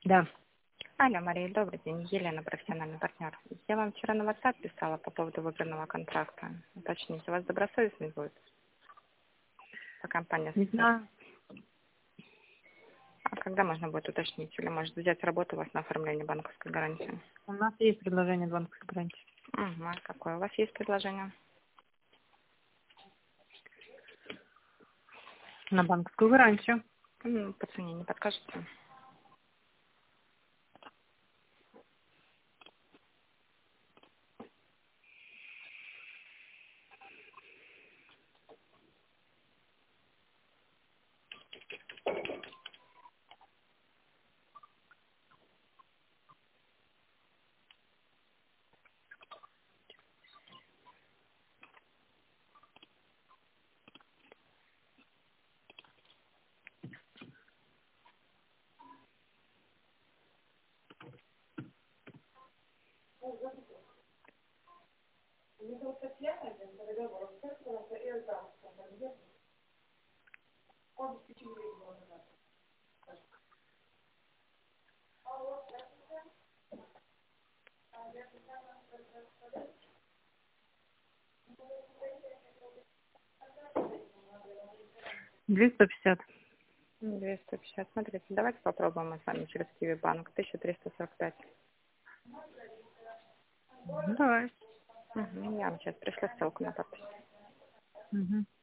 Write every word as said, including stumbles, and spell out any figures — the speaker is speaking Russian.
Да. Алло, Мария, добрый день. Елена, профессиональный партнер. Я вам вчера на WhatsApp писала по поводу выигранного контракта. Уточните, у вас добросовестный будет? По компании. Не знаю. А когда можно будет уточнить? Или может взять работу у вас на оформление банковской гарантии? У нас есть предложение банковской гарантии. Угу. А какое у вас есть предложение? На банковскую гарантию. М, По цене не подскажете? двести пятьдесят. двести пятьдесят. Смотрите, давайте попробуем мы с вами через Киви банк. тысяча триста сорок пять. Ну, давай. Угу. Я вам сейчас пришлю ссылку на подпись. Угу.